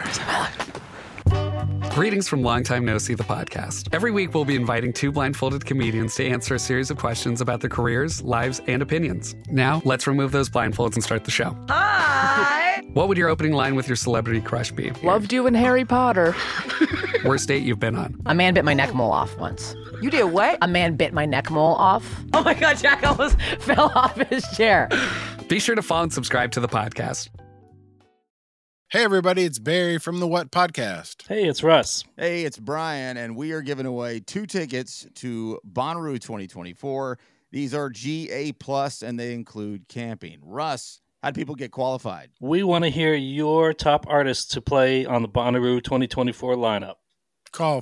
Greetings from Long Time No See, the podcast. Every week, we'll be inviting two blindfolded comedians to answer a series of questions about their careers, lives, and opinions. Now, let's remove those blindfolds and start the show. Hi! What would your opening line with your celebrity crush be? Loved you in Harry Potter. Worst date you've been on? A man bit my neck mole off once. You did what? A man bit my neck mole off. Oh my God, Jack almost fell off his chair. Be sure to follow and subscribe to the podcast. Hey everybody, it's Barry from the What Podcast. Hey, it's Russ. Hey, it's Brian, and we are giving away 2 tickets to Bonnaroo 2024. These are GA+, and they include camping. Russ, how do people get qualified? We want to hear your top artists to play on the Bonnaroo 2024 lineup. Call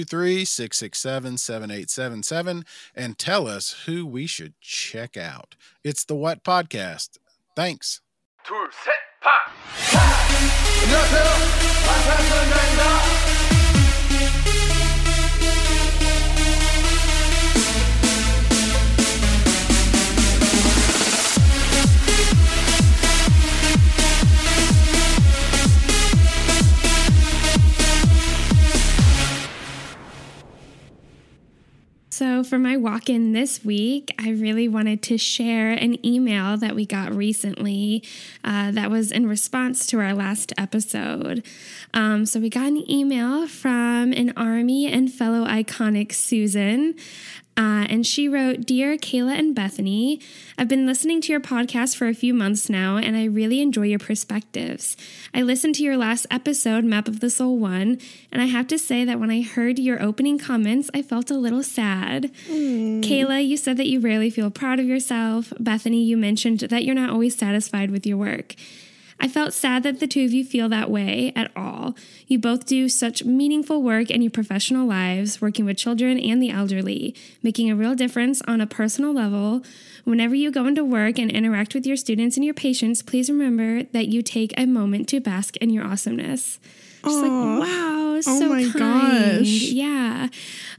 423-667-7877 and tell us who we should check out. It's the What Podcast. Thanks. So for my walk-in this week, I really wanted to share an email that we got recently that was in response to our last episode. So we got an email from an Army and fellow iconic Susan. And she wrote, "Dear Kayla and Bethany, I've been listening to your podcast for a few months now, and I really enjoy your perspectives. I listened to your last episode, Map of the Soul 1, and I have to say that when I heard your opening comments, I felt a little sad. Kayla, you said that you rarely feel proud of yourself. Bethany, you mentioned that you're not always satisfied with your work. I felt sad that the two of you feel that way at all. You both do such meaningful work in your professional lives, working with children and the elderly, making a real difference on a personal level. Whenever you go into work and interact with your students and your patients, please remember that you take a moment to bask in your awesomeness." Just like, wow, so my kind. gosh. Yeah.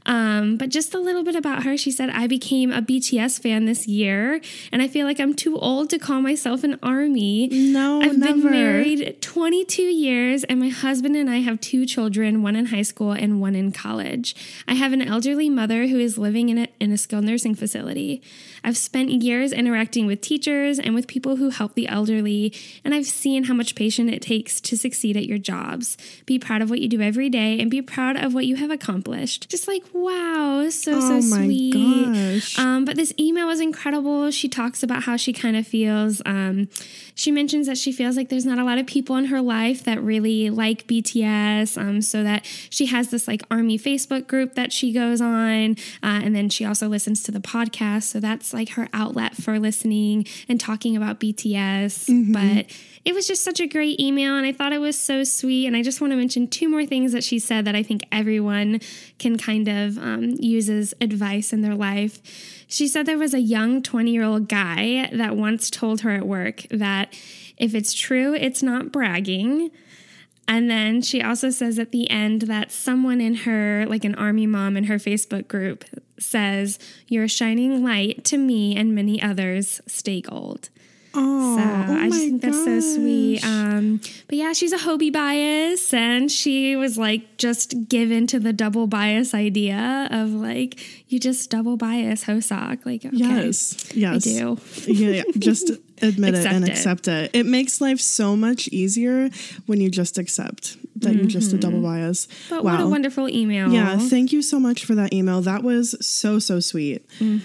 But just a little bit about her. She said, "I became a BTS fan this year, and I feel like I'm too old to call myself an ARMY. No, I've never. been married 22 years, and my husband and I have 2 children, one in high school and one in college. I have an elderly mother who is living in a skilled nursing facility. I've spent years interacting with teachers and with people who help the elderly, and I've seen how much patience it takes to succeed at your jobs. Be proud of what you do every day and be proud of what you have accomplished." Just like, wow, so sweet. Gosh. But this email was incredible. She talks about how she kind of feels. She mentions that she feels like there's not a lot of people in her life that really like BTS, so that she has this like Army Facebook group that she goes on, and then she also listens to the podcast. So that's like her outlet for listening and talking about BTS. But it was just such a great email, and I thought it was so sweet. And I just want to mention 2 more things that she said that I think everyone can kind of use as advice in their life. She said there was a young 20-year-old guy that once told her at work that if it's true, it's not bragging. And then she also says at the end that someone in her, like an Army mom in her Facebook group, says, "You're a shining light to me and many others. Stay gold." Oh, So I just think that's so sweet. But yeah, she's a Hobie bias, and she was like just given to the double bias idea of like, you just double bias Hosak. Like, okay, Yes. I do. Yeah. Just admit it and Accept accept it. It makes life so much easier when you just accept that you're just a double bias. But wow. what a wonderful email. Yeah, thank you so much for that email. That was so sweet.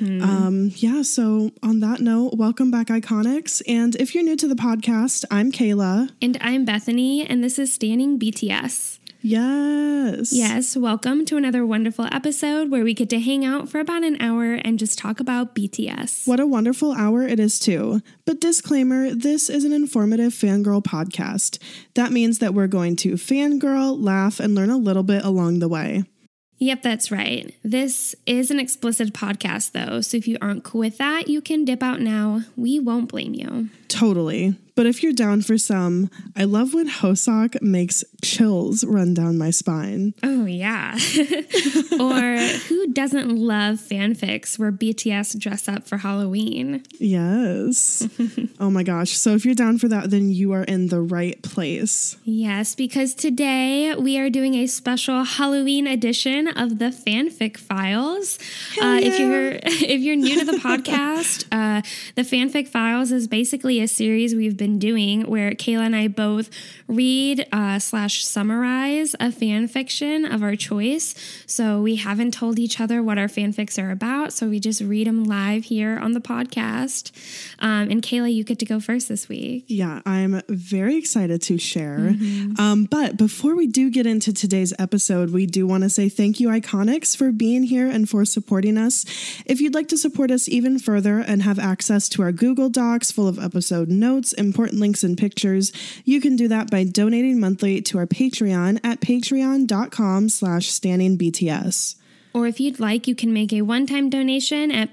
So on that note, welcome back, Iconics. And if you're new to the podcast, I'm Kayla. And I'm Bethany, and this is Standing BTS. Yes. Yes, welcome to another wonderful episode where we get to hang out for about an hour and just talk about BTS. What a wonderful hour it is too. But disclaimer, this is an informative fangirl podcast. That means that we're going to fangirl, laugh, and learn a little bit along the way. Yep, that's right. This is an explicit podcast, though, so if you aren't cool with that, you can dip out now. We won't blame you. Totally. But if you're down for some, I love when Hoseok makes chills run down my spine. Oh, yeah. Or who doesn't love fanfics where BTS dress up for Halloween? Yes. Oh my gosh. So if you're down for that, then you are in the right place. Yes, because today we are doing a special Halloween edition of the Fanfic Files. If you're new to the podcast, the Fanfic Files is basically a series we've been doing where Kayla and I both read / summarize a fan fiction of our choice. So we haven't told each other what our fanfics are about, so we just read them live here on the podcast. And Kayla, you get to go first this week. Yeah, I'm very excited to share. But before we do get into today's episode, we do want to say thank you, Iconics, for being here and for supporting us. If you'd like to support us even further and have access to our Google Docs full of episode notes, important links, and pictures, you can do that by donating monthly to our Patreon at patreon.com/standingbts. Or if you'd like, you can make a one-time donation at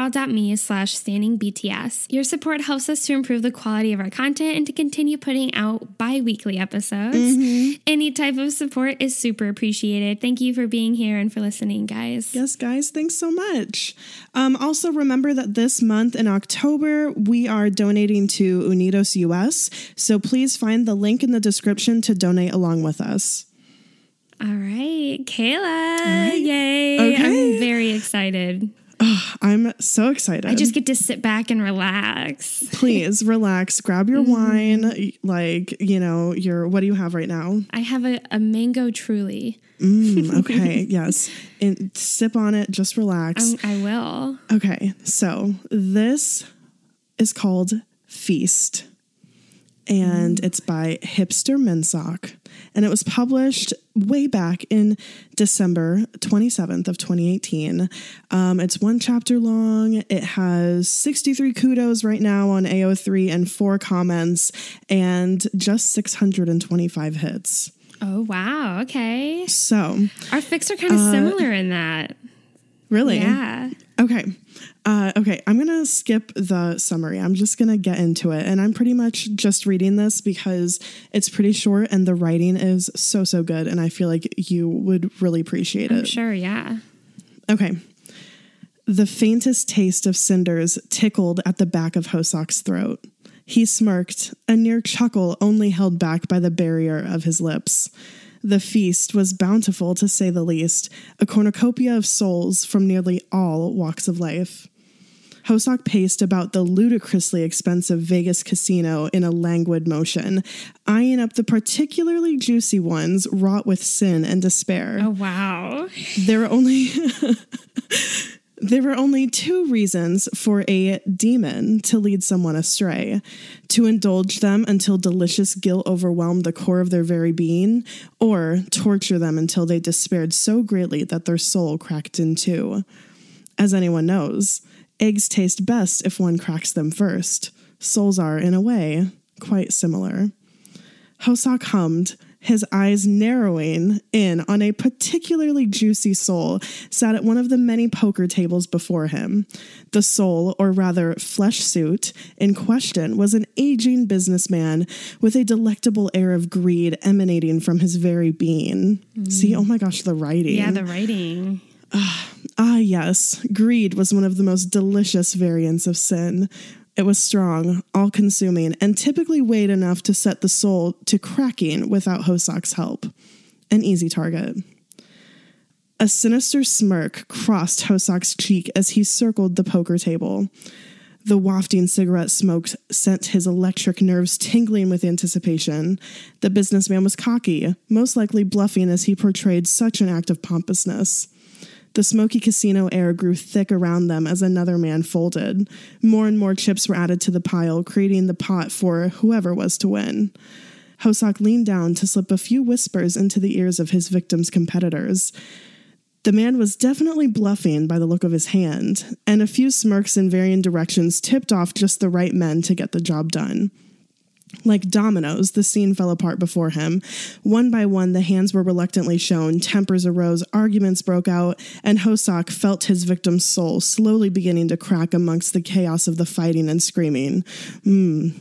paypal.me/standingbts. Your support helps us to improve the quality of our content and to continue putting out bi-weekly episodes. Any type of support is super appreciated. Thank you for being here and for listening, guys. Yes, guys. Thanks so much. Also, remember that this month in October, we are donating to Unidos US. So please find the link in the description to donate along with us. All right, Kayla. All right. Yay. Okay. I'm very excited. I'm so excited. I just get to sit back and relax. Please relax, grab your wine, what do you have right now? I have a mango truly. Okay, yes. And sip on it, just relax. I will. Okay, so this is called Feast. And it's by Hipster Minsock. And it was published way back in December 27th of 2018. It's one chapter long. It has 63 kudos right now on AO3 and 4 comments and just 625 hits. Oh, wow. Okay. So our fics are kind of similar in that. Really? Yeah. Okay. I'm going to skip the summary. I'm just going to get into it. And I'm pretty much just reading this because it's pretty short and the writing is so good. And I feel like you would really appreciate it. I'm sure, yeah. Okay. The faintest taste of cinders tickled at the back of Hoseok's throat. He smirked, a near chuckle only held back by the barrier of his lips. The feast was bountiful, to say the least, a cornucopia of souls from nearly all walks of life. Hoseok paced about the ludicrously expensive Vegas casino in a languid motion, eyeing up the particularly juicy ones wrought with sin and despair. Oh, wow. There were only 2 reasons for a demon to lead someone astray: to indulge them until delicious guilt overwhelmed the core of their very being, or torture them until they despaired so greatly that their soul cracked in 2. As anyone knows, eggs taste best if one cracks them first. Souls are, in a way, quite similar. Hoseok hummed, his eyes narrowing in on a particularly juicy soul sat at one of the many poker tables before him. The soul, or rather flesh suit, in question was an aging businessman with a delectable air of greed emanating from his very being. See, oh my gosh, the writing. Yeah, the writing. Yes, greed was one of the most delicious variants of sin. It was strong, all-consuming, and typically weighed enough to set the soul to cracking without Hoseok's help. An easy target. A sinister smirk crossed Hoseok's cheek as he circled the poker table. The wafting cigarette smoke sent his electric nerves tingling with anticipation. The businessman was cocky, most likely bluffing as he portrayed such an act of pompousness. The smoky casino air grew thick around them as another man folded. More and more chips were added to the pile, creating the pot for whoever was to win. Hoseok leaned down to slip a few whispers into the ears of his victim's competitors. The man was definitely bluffing by the look of his hand, and a few smirks in varying directions tipped off just the right men to get the job done. Like dominoes, the scene fell apart before him. One by one, the hands were reluctantly shown, tempers arose, arguments broke out, and Hoseok felt his victim's soul slowly beginning to crack amongst the chaos of the fighting and screaming.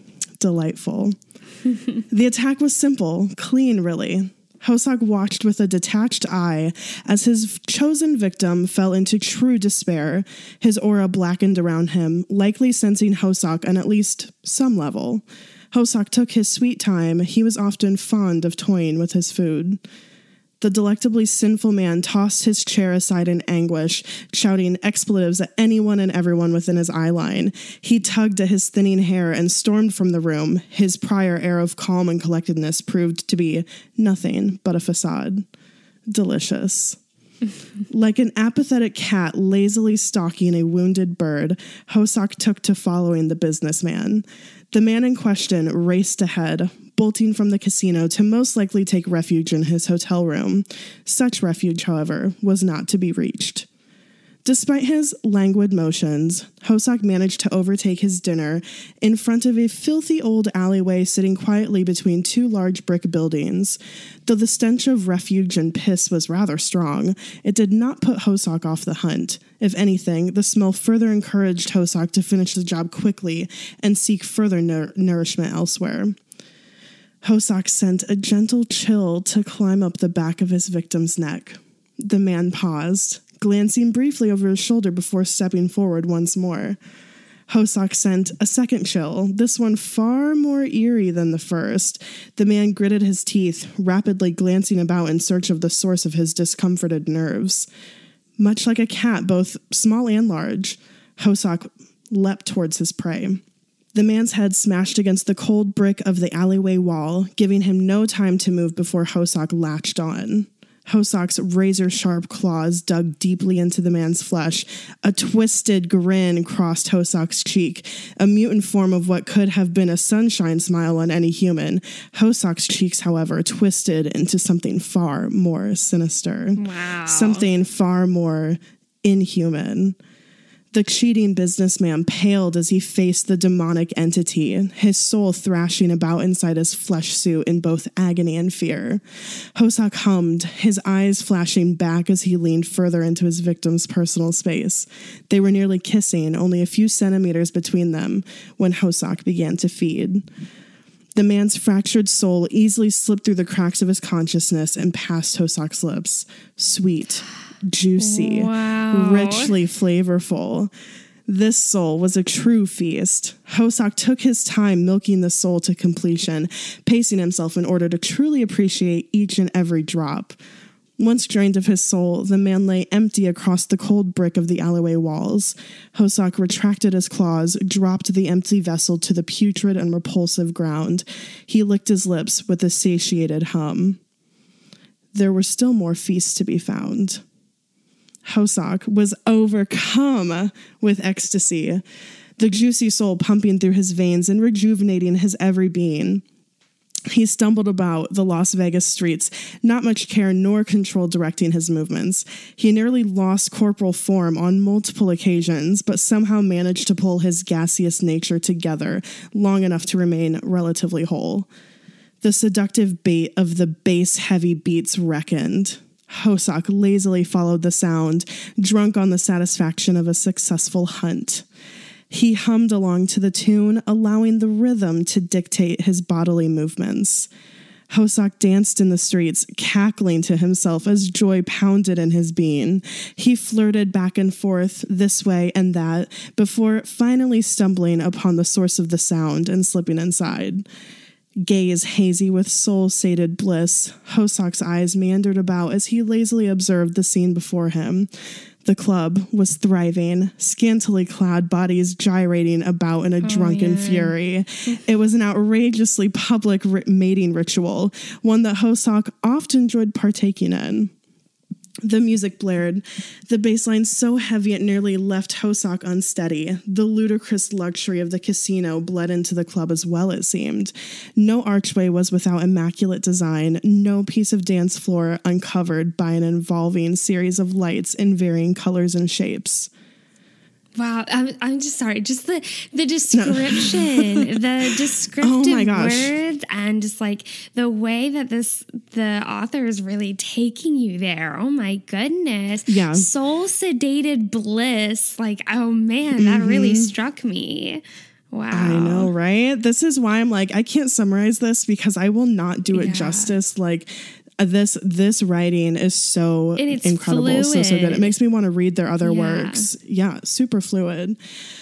Delightful. The attack was simple, clean, really. Hosak watched with a detached eye as his chosen victim fell into true despair, his aura blackened around him, likely sensing Hosak on at least some level. Hosak took his sweet time. He was often fond of toying with his food. The delectably sinful man tossed his chair aside in anguish, shouting expletives at anyone and everyone within his eye line. He tugged at his thinning hair and stormed from the room. His prior air of calm and collectedness proved to be nothing but a facade. Delicious. Like an apathetic cat lazily stalking a wounded bird, Hosak took to following the businessman. The man in question raced ahead, bolting from the casino to most likely take refuge in his hotel room. Such refuge, however, was not to be reached. Despite his languid motions, Hosak managed to overtake his dinner in front of a filthy old alleyway sitting quietly between two large brick buildings. Though the stench of refuge and piss was rather strong, it did not put Hosak off the hunt. If anything, the smell further encouraged Hosak to finish the job quickly and seek further nourishment elsewhere. Hosak sent a gentle chill to climb up the back of his victim's neck. The man paused, glancing briefly over his shoulder before stepping forward once more. Hosak sent a second chill, this one far more eerie than the first. The man gritted his teeth, rapidly glancing about in search of the source of his discomforted nerves. Much like a cat, both small and large, Hosak leapt towards his prey. The man's head smashed against the cold brick of the alleyway wall, giving him no time to move before Hosak latched on. Hosak's razor-sharp claws dug deeply into the man's flesh. A twisted grin crossed Hosak's cheek, a mutant form of what could have been a sunshine smile on any human. Hosak's cheeks, however, twisted into something far more sinister. Wow. Something far more inhuman. The cheating businessman paled as he faced the demonic entity, his soul thrashing about inside his flesh suit in both agony and fear. Hosak hummed, his eyes flashing back as he leaned further into his victim's personal space. They were nearly kissing, only a few centimeters between them, when Hosak began to feed. The man's fractured soul easily slipped through the cracks of his consciousness and past Hosak's lips. Sweet, juicy, richly flavorful. This soul was a true feast. Hosak took his time milking the soul to completion, pacing himself in order to truly appreciate each and every drop. Once drained of his soul, the man lay empty across the cold brick of the alleyway walls. Hosak retracted his claws, dropped the empty vessel to the putrid and repulsive ground. He licked his lips with a satiated hum. There were still more feasts to be found. Hosak was overcome with ecstasy, the juicy soul pumping through his veins and rejuvenating his every being. He stumbled about the Las Vegas streets, not much care nor control directing his movements. He nearly lost corporal form on multiple occasions, but somehow managed to pull his gaseous nature together long enough to remain relatively whole. The seductive bait of the bass-heavy beats reckoned. Hosak lazily followed the sound, drunk on the satisfaction of a successful hunt. He hummed along to the tune, allowing the rhythm to dictate his bodily movements. Hosak danced in the streets, cackling to himself as joy pounded in his being. He flirted back and forth, this way and that, before finally stumbling upon the source of the sound and slipping inside. Gaze hazy with soul-sated bliss, Hosak's eyes meandered about as he lazily observed the scene before him. The club was thriving, scantily clad bodies gyrating about in a drunken fury. It was an outrageously public mating ritual, one that Hosak often enjoyed partaking in. The music blared, the bass line so heavy it nearly left Hosak unsteady. The ludicrous luxury of the casino bled into the club as well, it seemed. No archway was without immaculate design, no piece of dance floor uncovered by an involving series of lights in varying colors and shapes. Wow, I'm just sorry. Just the description, the descriptive words, and just like the way that the author is really taking you there. Oh my goodness. Yeah. Soul sedated bliss. Like, oh man, that really struck me. Wow. I know, right? This is why I'm like, I can't summarize this because I will not do it Yeah. justice. Like this writing is so And it's incredible, so good. fluid. It makes me want to read their other Yeah. works. Yeah, super fluid.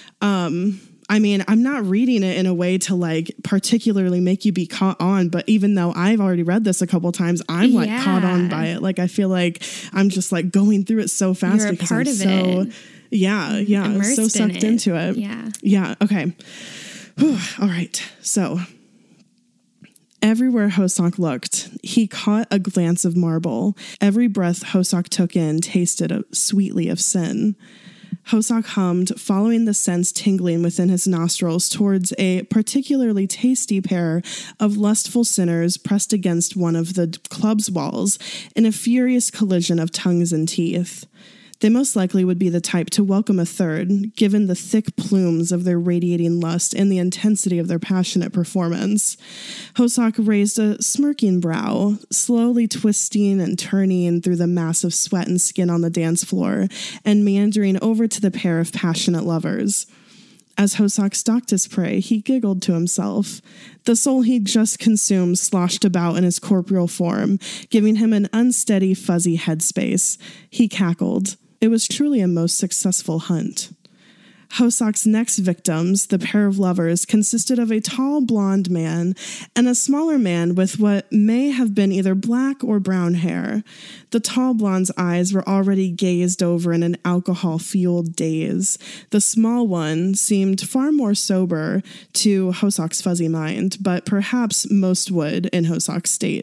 I mean, I'm not reading it in a way to like particularly make you be caught on, but even though I've already read this a couple times, I'm like caught on by it. Like I feel like I'm just like going through it so fast You're a because part I'm of so it. yeah, Immersed so in sucked it. into it. Yeah. Yeah. Okay. Whew. All right. So everywhere Hosak looked, he caught a glance of marble. Every breath Hosak took in tasted sweetly of sin. Hosak hummed, following the scents tingling within his nostrils towards a particularly tasty pair of lustful sinners pressed against one of the club's walls in a furious collision of tongues and teeth. They most likely would be the type to welcome a third, given the thick plumes of their radiating lust and the intensity of their passionate performance. Hosak raised a smirking brow, slowly twisting and turning through the mass of sweat and skin on the dance floor, and meandering over to the pair of passionate lovers. As Hosak stalked his prey, he giggled to himself. The soul he'd just consumed sloshed about in his corporeal form, giving him an unsteady, fuzzy headspace. He cackled. It was truly a most successful hunt. Hosak's next victims, the pair of lovers, consisted of a tall blonde man and a smaller man with what may have been either black or brown hair. The tall blonde's eyes were already gazed over in an alcohol-fueled daze. The small one seemed far more sober to Hosak's fuzzy mind, but perhaps most would in Hosak's state.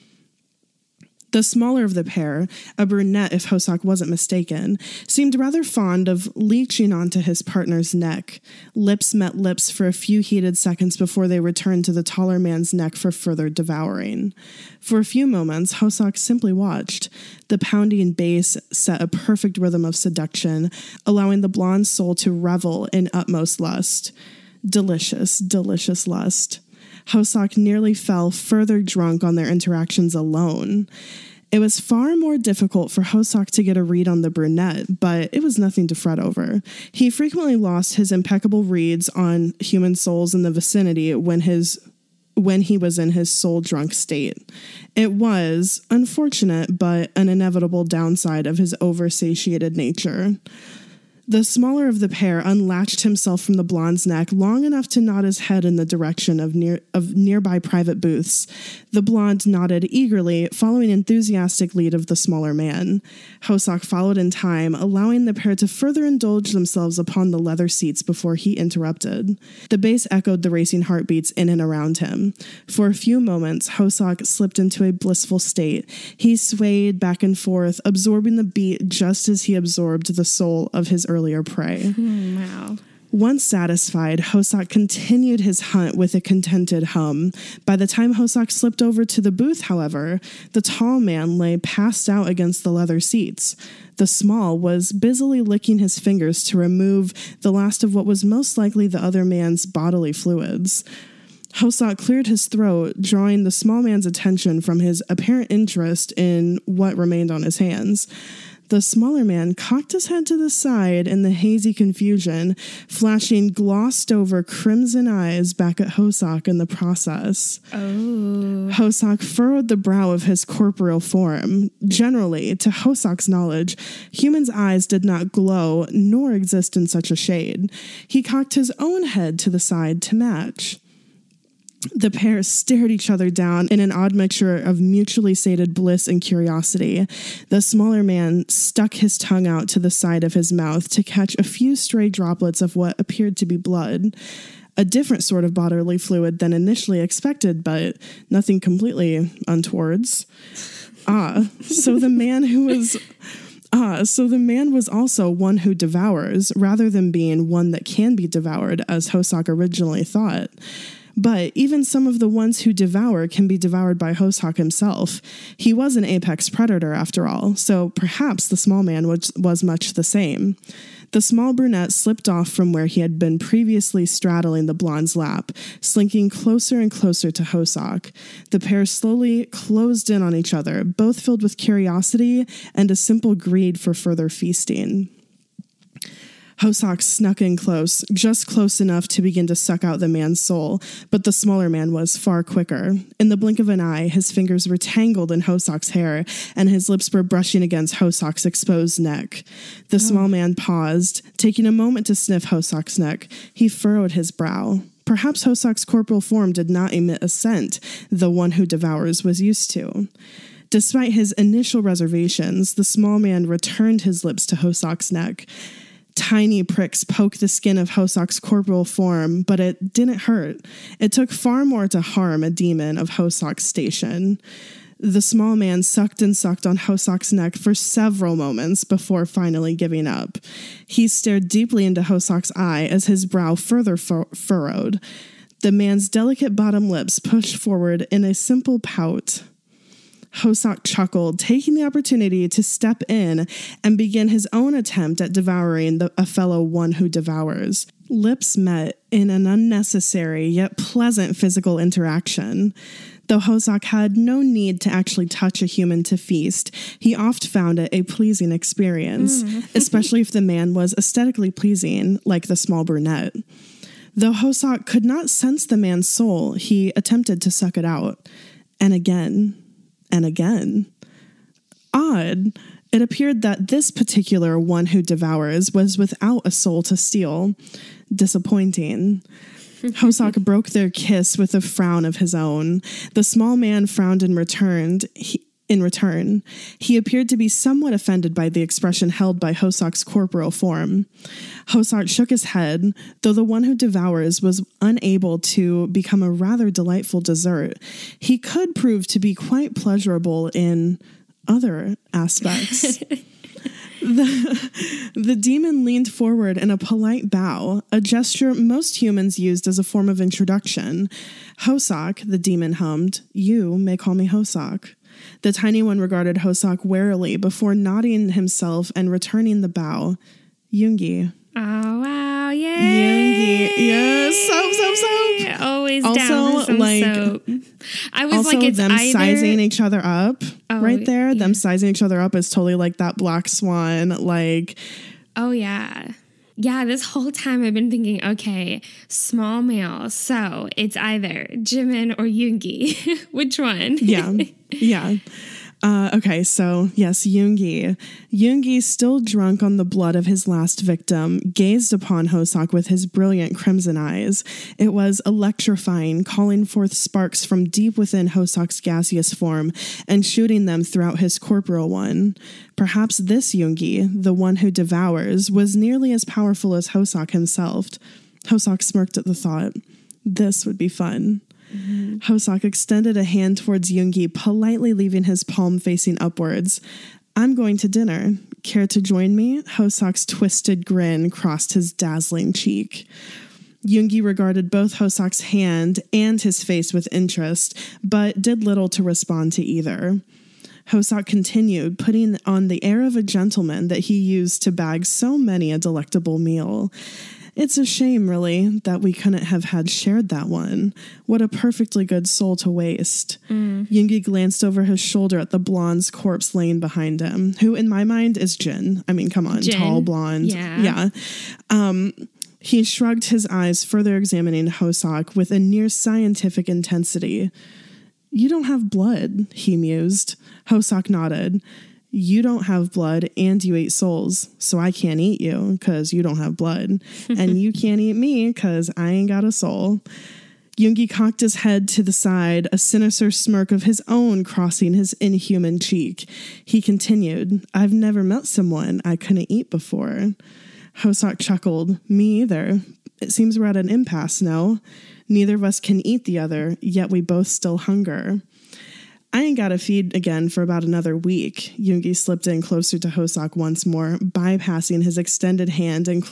The smaller of the pair, a brunette if Hosak wasn't mistaken, seemed rather fond of leeching onto his partner's neck. Lips met lips for a few heated seconds before they returned to the taller man's neck for further devouring. For a few moments, Hosak simply watched. The pounding bass set a perfect rhythm of seduction, allowing the blonde soul to revel in utmost lust. Delicious, delicious lust. Hosak nearly fell further drunk on their interactions alone. It was far more difficult for Hosak to get a read on the brunette, but it was nothing to fret over. He frequently lost his impeccable reads on human souls in the vicinity when he was in his soul-drunk state. It was unfortunate, but an inevitable downside of his oversatiated nature. The smaller of the pair unlatched himself from the blonde's neck long enough to nod his head in the direction of nearby private booths. The blonde nodded eagerly, following enthusiastic lead of the smaller man. Hosak followed in time, allowing the pair to further indulge themselves upon the leather seats before he interrupted. The bass echoed the racing heartbeats in and around him. For a few moments, Hosak slipped into a blissful state. He swayed back and forth, absorbing the beat just as he absorbed the soul of his earlier prey. Wow. Once satisfied, Hosak continued his hunt with a contented hum. By the time Hosak slipped over to the booth, however, the tall man lay passed out against the leather seats. The small was busily licking his fingers to remove the last of what was most likely the other man's bodily fluids. Hosak cleared his throat, drawing the small man's attention from his apparent interest in what remained on his hands. The smaller man cocked his head to the side in the hazy confusion, flashing glossed-over crimson eyes back at Hosak in the process. Oh. Hosak furrowed the brow of his corporeal form. Generally, to Hosak's knowledge, humans' eyes did not glow nor exist in such a shade. He cocked his own head to the side to match. The pair stared each other down in an odd mixture of mutually sated bliss and curiosity. The smaller man stuck his tongue out to the side of his mouth to catch a few stray droplets of what appeared to be blood. A different sort of bodily fluid than initially expected, but nothing completely untowards. So the man was also one who devours, rather than being one that can be devoured, as Hosak originally thought. But even some of the ones who devour can be devoured by Hosak himself. He was an apex predator, after all, so perhaps the small man was much the same. The small brunette slipped off from where he had been previously straddling the blonde's lap, slinking closer and closer to Hosak. The pair slowly closed in on each other, both filled with curiosity and a simple greed for further feasting. Hosak snuck in close, just close enough to begin to suck out the man's soul, but the smaller man was far quicker. In the blink of an eye, his fingers were tangled in Hosak's hair, and his lips were brushing against Hosak's exposed neck. The small man paused, taking a moment to sniff Hosak's neck. He furrowed his brow. Perhaps Hosak's corporal form did not emit a scent the one who devours was used to. Despite his initial reservations, the small man returned his lips to Hosak's neck. Tiny pricks poked the skin of Hosak's corporal form, but it didn't hurt. It took far more to harm a demon of Hosak's station. The small man sucked and sucked on Hosak's neck for several moments before finally giving up. He stared deeply into Hosak's eye as his brow further furrowed. The man's delicate bottom lips pushed forward in a simple pout. Hosak chuckled, taking the opportunity to step in and begin his own attempt at devouring a fellow one who devours. Lips met in an unnecessary yet pleasant physical interaction. Though Hosak had no need to actually touch a human to feast, he oft found it a pleasing experience, especially if the man was aesthetically pleasing, like the small brunette. Though Hosak could not sense the man's soul, he attempted to suck it out. And again. And again. Odd. It appeared that this particular one who devours was without a soul to steal. Disappointing. Hosak broke their kiss with a frown of his own. The small man frowned in return. He appeared to be somewhat offended by the expression held by Hosak's corporal form. Hosak shook his head, though the one who devours was unable to become a rather delightful dessert. He could prove to be quite pleasurable in other aspects. The demon leaned forward in a polite bow, a gesture most humans used as a form of introduction. Hosak, the demon hummed, "You may call me Hosak." The tiny one regarded Hosak warily before nodding himself and returning the bow. Yoongi. Oh, wow. Yay. Yoongi. Yes. Soap. Always also, down for some soap. I was also like, it's them either... sizing each other up right there. Yeah. Them sizing each other up is totally like that Black Swan. Like, oh, yeah. Yeah, this whole time I've been thinking, okay, small male. So it's either Jimin or Yoongi. Which one? Yeah. Okay, so yes, Yoongi. Yoongi, still drunk on the blood of his last victim, gazed upon Hosak with his brilliant crimson eyes. It was electrifying, calling forth sparks from deep within Hosak's gaseous form and shooting them throughout his corporal one. Perhaps this Yoongi, the one who devours, was nearly as powerful as Hosak himself. Hosak smirked at the thought. This would be fun. Mm-hmm. Hosak extended a hand towards Yoongi, politely leaving his palm facing upwards. "I'm going to dinner. Care to join me?" Hosak's twisted grin crossed his dazzling cheek. Yoongi regarded both Hosak's hand and his face with interest, but did little to respond to either. Hosak continued, putting on the air of a gentleman that he used to bag so many a delectable meal. "It's a shame, really, that we couldn't have had shared that one. What a perfectly good soul to waste." Yoongi glanced over his shoulder at the blonde's corpse laying behind him, who in my mind is Jin. I mean, come on, Jin. Tall, blonde. Yeah. He shrugged his eyes, further examining Hosak with a near scientific intensity. "You don't have blood," he mused. Hosak nodded. "You don't have blood and you ate souls, so I can't eat you because you don't have blood. And you can't eat me because I ain't got a soul." Yoongi cocked his head to the side, a sinister smirk of his own crossing his inhuman cheek. He continued, "I've never met someone I couldn't eat before." Hosak chuckled. "Me either. It seems we're at an impasse, no? Neither of us can eat the other, yet we both still hunger." "I ain't got to feed again for about another week." Yoongi slipped in closer to Hosak once more, bypassing his extended hand and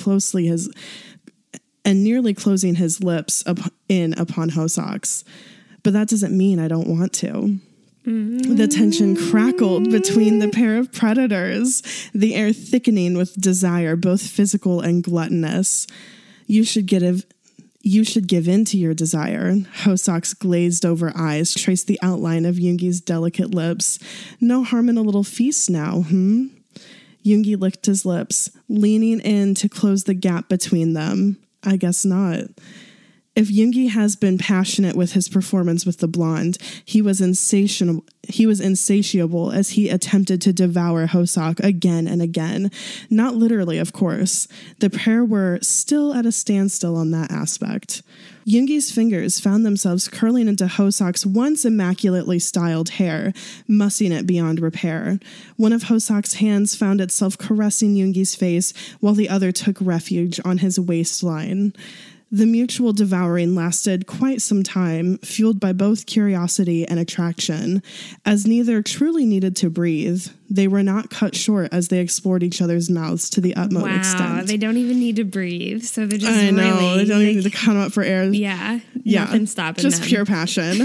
nearly closing his lips upon Hosak's. "But that doesn't mean I don't want to." The tension crackled between the pair of predators, the air thickening with desire, both physical and gluttonous. You should give in to your desire." Hosak's glazed over eyes traced the outline of Yoongi's delicate lips. "No harm in a little feast now, Yoongi licked his lips, leaning in to close the gap between them. I guess not. If Yoongi has been passionate with his performance with the blonde, he was insatiable as he attempted to devour Hoseok again and again. Not literally, of course. The pair were still at a standstill on that aspect. Yoongi's fingers found themselves curling into Hoseok's once immaculately styled hair, mussing it beyond repair. One of Hoseok's hands found itself caressing Yoongi's face, while the other took refuge on his waistline. The mutual devouring lasted quite some time, fueled by both curiosity and attraction. As neither truly needed to breathe, they were not cut short as they explored each other's mouths to the utmost extent. They don't even need to breathe, so they're just I know, really... they don't even need to come up for air. Yeah, nothing stopping just them. Pure passion.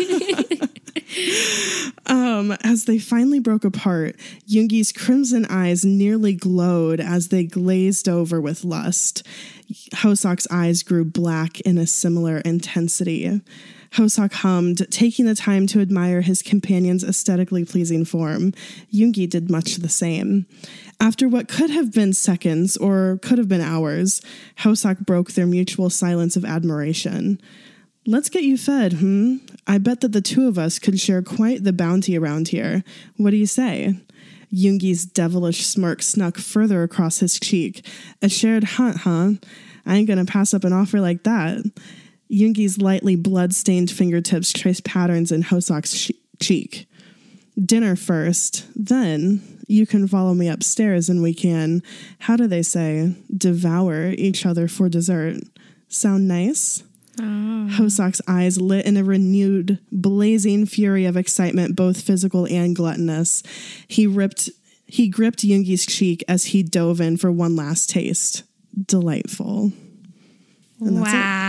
As they finally broke apart, Yoongi's crimson eyes nearly glowed as they glazed over with lust. Hoseok's eyes grew black in a similar intensity. Hoseok hummed, taking the time to admire his companion's aesthetically pleasing form. Yoongi did much the same. After what could have been seconds or could have been hours, Hoseok broke their mutual silence of admiration. Let's get you fed, I bet that the two of us could share quite the bounty around here. What do you say? Yoongi's devilish smirk snuck further across his cheek. A shared hunt, huh? I ain't gonna pass up an offer like that. Yoongi's lightly blood-stained fingertips traced patterns in Hoseok's cheek. Dinner first, then you can follow me upstairs and we can, how do they say, devour each other for dessert. Sound nice? Hoseok's eyes lit in a renewed, blazing fury of excitement, both physical and gluttonous. He gripped Yoongi's cheek as he dove in for one last taste. Delightful. Wow,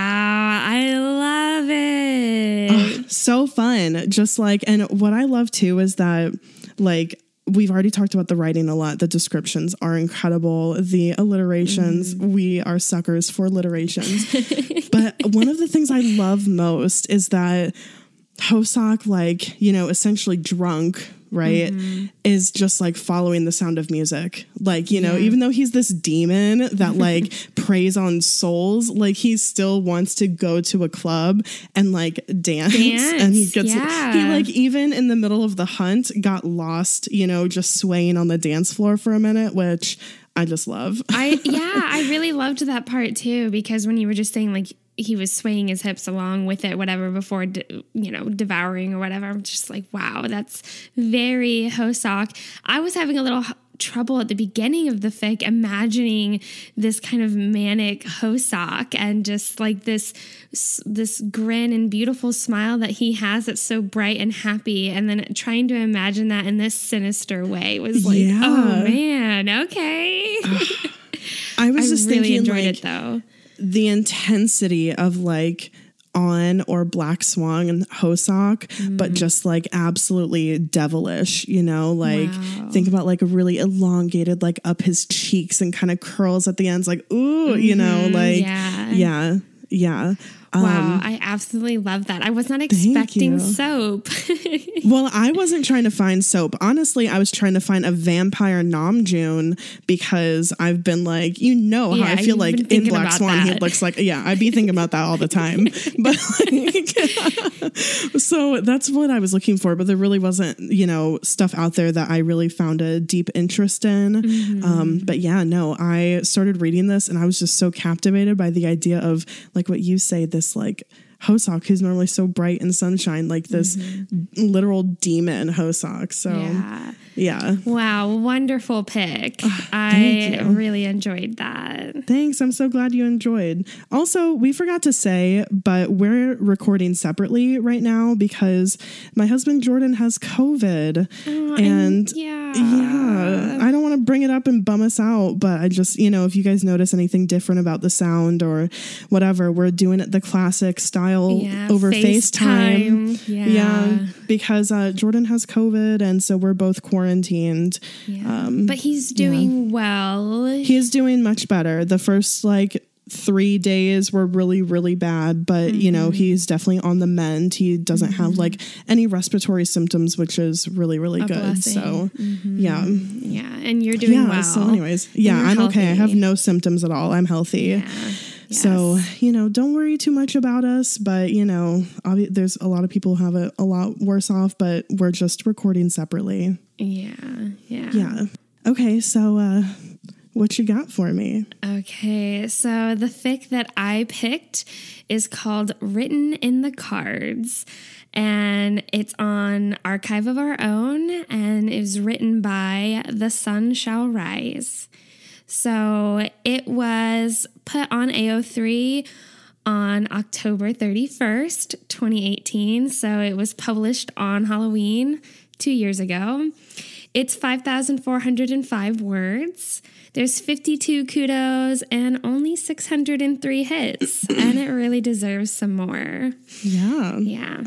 I love it. So fun. Just like, and what I love too is that, like, we've already talked about the writing a lot. The descriptions are incredible. The alliterations, we are suckers for alliterations. But one of the things I love most is that Hoseok, like, you know, essentially drunk, right, is just like following the sound of music. Like, you know, even though he's this demon that like preys on souls, like he still wants to go to a club and like dance. And he gets, he like even in the middle of the hunt got lost, you know, just swaying on the dance floor for a minute, which I just love. I really loved that part too, because when you were just saying like he was swaying his hips along with it, whatever, before, devouring or whatever. I'm just like, wow, that's very Hoseok. I was having a little trouble at the beginning of the fic imagining this kind of manic Hoseok and just like this grin and beautiful smile that he has that's so bright and happy, and then trying to imagine that in this sinister way was like, oh man, okay. I was just really thinking, enjoyed like, it though. The intensity of like On or Black Swan and Hoseok, but just like absolutely devilish, you know, like think about like a really elongated, like up his cheeks and kind of curls at the ends, like, ooh, you know, like, yeah. Wow, I absolutely love that. I was not expecting soap. Well, I wasn't trying to find soap. Honestly, I was trying to find a vampire Namjoon because I've been like, you know how I feel like in Black Swan, he looks like, I'd be thinking about that all the time. But like, so that's what I was looking for. But there really wasn't, you know, stuff out there that I really found a deep interest in. But yeah, no, I started reading this and I was just so captivated by the idea of like what you say, this like Hoseok who's normally so bright and sunshine, like this literal demon Hoseok. So yeah. Wow, wonderful pick. I really enjoyed that. Thanks. I'm so glad you enjoyed. Also, we forgot to say, but we're recording separately right now because my husband Jordan has COVID. I don't want to bring it up and bum us out, but I just, you know, if you guys notice anything different about the sound or whatever, we're doing it the classic style over FaceTime. Because Jordan has COVID and so we're both quarantined. But he's doing well. He is doing much better. The first like 3 days were really, really bad, but you know, he's definitely on the mend. He doesn't have like any respiratory symptoms, which is really, really good. blessing. So yeah. Yeah. And you're doing well. So anyways, yeah, you're I'm okay. I healthy. have no symptoms at all. I'm healthy. Yeah. So, Yes. you know, don't worry too much about us, but you know, there's a lot of people who have it a lot worse off, but we're just recording separately. Yeah. Yeah. Okay. So, what you got for me? Okay, so the fic that I picked is called Written in the Cards, and it's on Archive of Our Own, and it was written by The Sun Shall Rise. So it was put on AO3 on October 31st, 2018, so it was published on Halloween 2 years ago. It's 5,405 words. There's 52 kudos and only 603 hits, and it really deserves some more. Yeah. Yeah.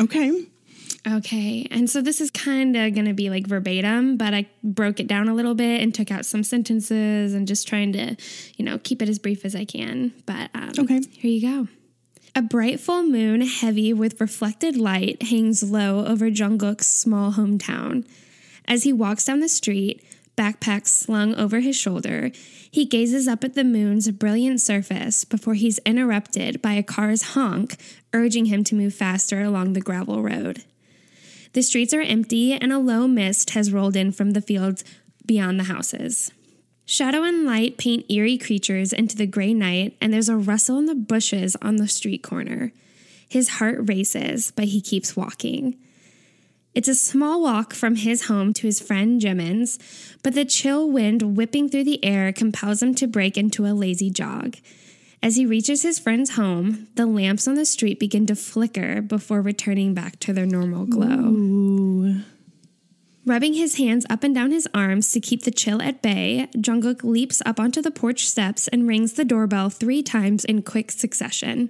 Okay. And so this is kind of going to be like verbatim, but I broke it down a little bit and took out some sentences and just trying to, you know, keep it as brief as I can. But Okay. Here you go. A bright full moon heavy with reflected light hangs low over Jungkook's small hometown. As he walks down the street, backpack slung over his shoulder, he gazes up at the moon's brilliant surface before he's interrupted by a car's honk, urging him to move faster along the gravel road. The streets are empty, and a low mist has rolled in from the fields beyond the houses. Shadow and light paint eerie creatures into the gray night, and there's a rustle in the bushes on the street corner. His heart races, but he keeps walking. It's a small walk from his home to his friend Jimin's, but the chill wind whipping through the air compels him to break into a lazy jog. As he reaches his friend's home, the lamps on the street begin to flicker before returning back to their normal glow. Ooh. Rubbing his hands up and down his arms to keep the chill at bay, Jungkook leaps up onto the porch steps and rings the doorbell 3 times in quick succession.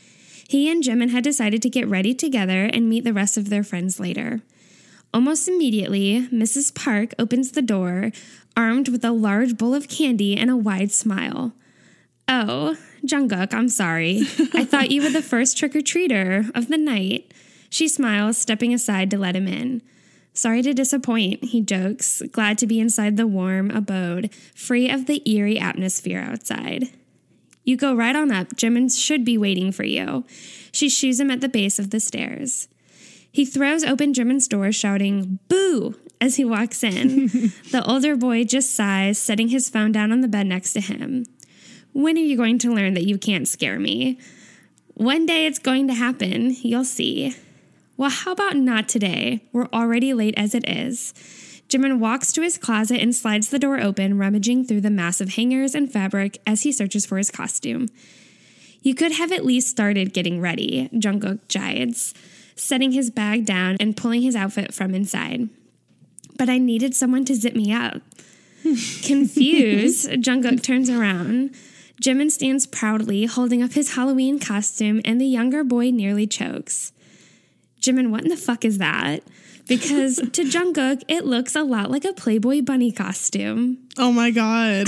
He and Jimin had decided to get ready together and meet the rest of their friends later. Almost immediately, Mrs. Park opens the door, armed with a large bowl of candy and a wide smile. "Oh, Jungkook, I'm sorry. I thought you were the first trick-or-treater of the night." She smiles, stepping aside to let him in. "Sorry to disappoint," he jokes, glad to be inside the warm abode, free of the eerie atmosphere outside. "You go right on up. Jimin should be waiting for you." She shoos him at the base of the stairs. He throws open Jimin's door, shouting, "Boo!" as he walks in. The older boy just sighs, setting his phone down on the bed next to him. "When are you going to learn that you can't scare me?" "One day it's going to happen. You'll see." "Well, how about not today? We're already late as it is." Jimin walks to his closet and slides the door open, rummaging through the massive hangers and fabric as he searches for his costume. "You could have at least started getting ready," Jungkook jides, setting his bag down and pulling his outfit from inside. "But I needed someone to zip me up." Confused, Jungkook turns around. Jimin stands proudly, holding up his Halloween costume, and the younger boy nearly chokes. "Jimin, what in the fuck is that?" Because to Jungkook, it looks a lot like a Playboy bunny costume. Oh my God.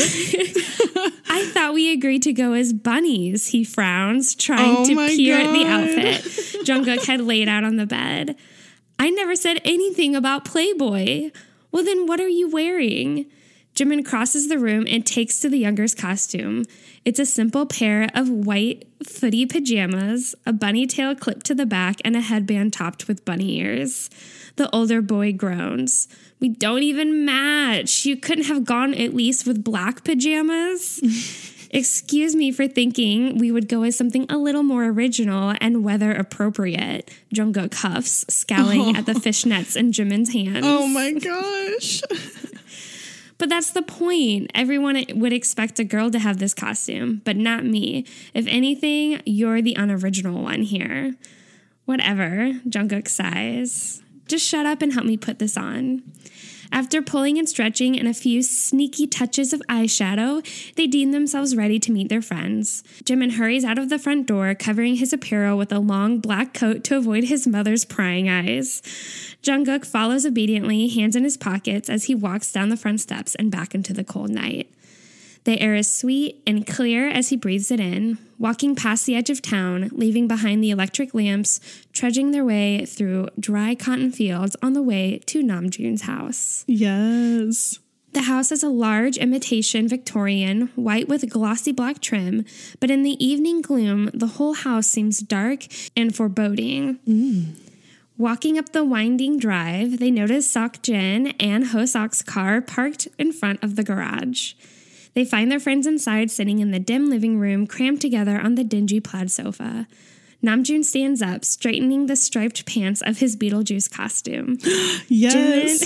"I thought we agreed to go as bunnies," he frowns, trying to peer at the outfit Jungkook had laid out on the bed. "I never said anything about Playboy." "Well, then what are you wearing?" Jimin crosses the room and takes to the younger's costume. It's a simple pair of white footy pajamas, a bunny tail clipped to the back, and a headband topped with bunny ears. The older boy groans. "We don't even match. You couldn't have gone at least with black pajamas?" "Excuse me for thinking we would go as something a little more original and weather appropriate," Jungkook huffs, scowling at the fishnets in Jimin's hands. Oh my gosh. But that's the point. Everyone would expect a girl to have this costume, but not me. If anything, you're the unoriginal one here. "Whatever," Jungkook sighs. "Just shut up and help me put this on." After pulling and stretching and a few sneaky touches of eyeshadow, they deem themselves ready to meet their friends. Jimin hurries out of the front door, covering his apparel with a long black coat to avoid his mother's prying eyes. Jungkook follows obediently, hands in his pockets, as he walks down the front steps and back into the cold night. The air is sweet and clear as he breathes it in, walking past the edge of town, leaving behind the electric lamps, trudging their way through dry cotton fields on the way to Namjoon's house. Yes. The house is a large imitation Victorian, white with glossy black trim, but in the evening gloom, the whole house seems dark and foreboding. Walking up the winding drive, they notice Seok-jin and Ho-seok's car parked in front of the garage. They find their friends inside, sitting in the dim living room, crammed together on the dingy plaid sofa. Namjoon stands up, straightening the striped pants of his Beetlejuice costume. Yes.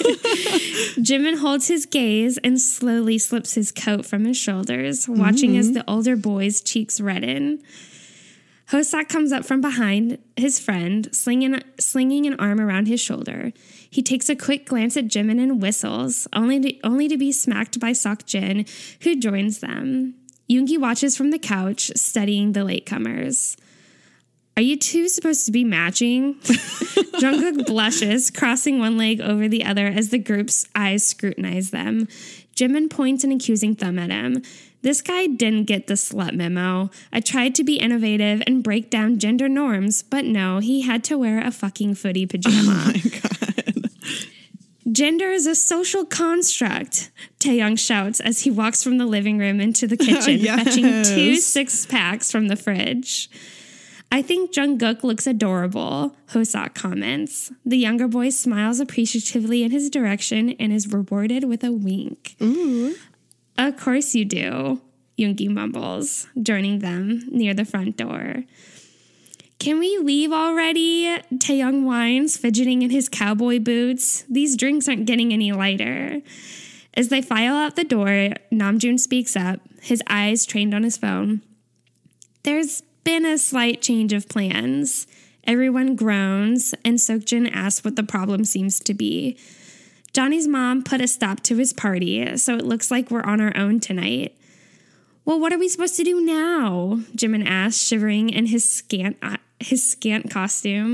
Jimin holds his gaze and slowly slips his coat from his shoulders, watching as the older boy's cheeks redden. Ho-seok comes up from behind his friend, slinging an arm around his shoulder. He takes a quick glance at Jimin and whistles, only to be smacked by Seok-jin, who joins them. Yoongi watches from the couch, studying the latecomers. Are you two supposed to be matching? Jungkook blushes, crossing one leg over the other as the group's eyes scrutinize them. Jimin points an accusing thumb at him. This guy didn't get the slut memo. I tried to be innovative and break down gender norms, but no, he had to wear a fucking footy pajama. Oh my God. Gender is a social construct, Taeyong shouts as he walks from the living room into the kitchen, Yes. fetching 2 6-packs from the fridge. I think Jungkook looks adorable, Ho-seok comments. The younger boy smiles appreciatively in his direction and is rewarded with a wink. Ooh. Of course you do, Yoongi mumbles, joining them near the front door. Can we leave already? Taeyong whines, fidgeting in his cowboy boots. These drinks aren't getting any lighter. As they file out the door, Namjoon speaks up, his eyes trained on his phone. There's been a slight change of plans. Everyone groans, and Seok-jin asks what the problem seems to be. Johnny's mom put a stop to his party, so it looks like we're on our own tonight. Well, what are we supposed to do now? Jimin asks, shivering in his scant costume.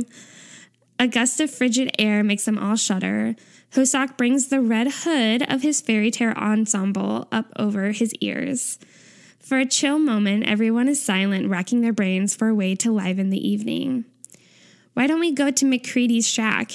A gust of frigid air makes them all shudder. Ho-seok brings the red hood of his fairy tale ensemble up over his ears. For a chill moment, everyone is silent, racking their brains for a way to liven the evening. Why don't we go to McCready's shack?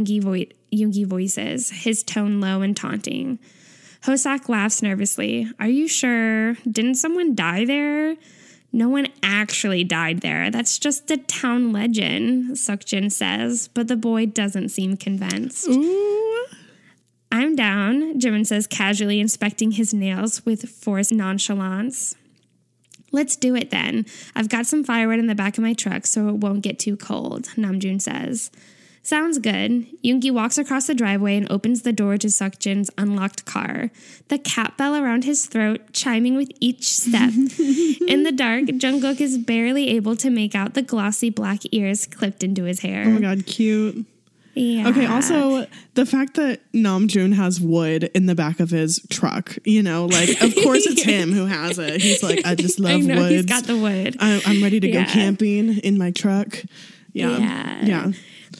Yoongi voices, his tone low and taunting. Ho-seok laughs nervously. Are you sure? Didn't someone die there? No one actually died there. That's just a town legend, Seok-jin says, but the boy doesn't seem convinced. Ooh. I'm down, Jimin says, casually inspecting his nails with forced nonchalance. Let's do it then. I've got some firewood in the back of my truck so it won't get too cold, Namjoon says. Sounds good. Yoongi walks across the driveway and opens the door to Seok-jin's unlocked car, the cat bell around his throat chiming with each step. In the dark, Jungkook is barely able to make out the glossy black ears clipped into his hair. Oh my God, cute. Yeah. Okay, also, the fact that Namjoon has wood in the back of his truck, you know, like, of course it's him who has it. He's like, I just love I know, woods. he's got the wood. I'm ready to Yeah. go camping in my truck. Yeah.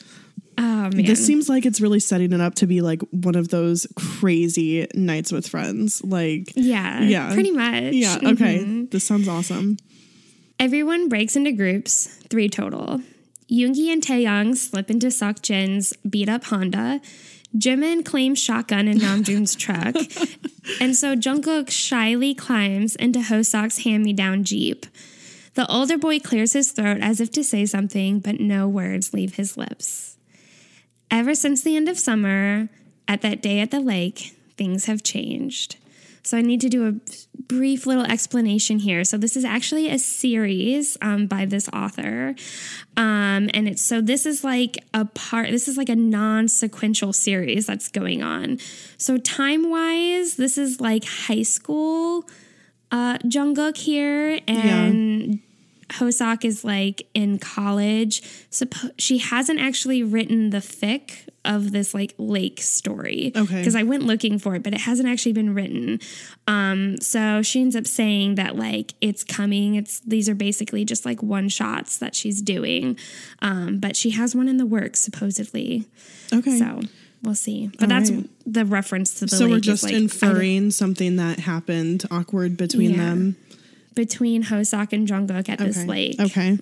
Oh, man. This seems like it's really setting it up to be like one of those crazy nights with friends. Like, Yeah, pretty much. Yeah, okay. Mhm. This sounds awesome. Everyone breaks into groups, 3 total. Yoongi and Taeyong slip into Seok-jin's beat-up Honda. Jimin claims shotgun in Namjoon's truck. And so Jungkook shyly climbs into Ho-seok's hand-me-down Jeep. The older boy clears his throat as if to say something, but no words leave his lips. Ever since the end of summer, at that day at the lake, things have changed. So I need to do a brief little explanation here. So this is actually a series by this author. And this is like a non-sequential series that's going on. So time-wise, this is like high school Jungkook here, and Ho-seok is like in college. She hasn't actually written the fic of this like lake story. Okay. Because I went looking for it, but it hasn't actually been written. So she ends up saying that like it's coming. These are basically just like one shots that she's doing. But she has one in the works supposedly. Okay. So we'll see. But that's the reference to the so lake. we're just is like, inferring something that happened awkward between them. Between Hoseok and Jungkook at this lake. Okay.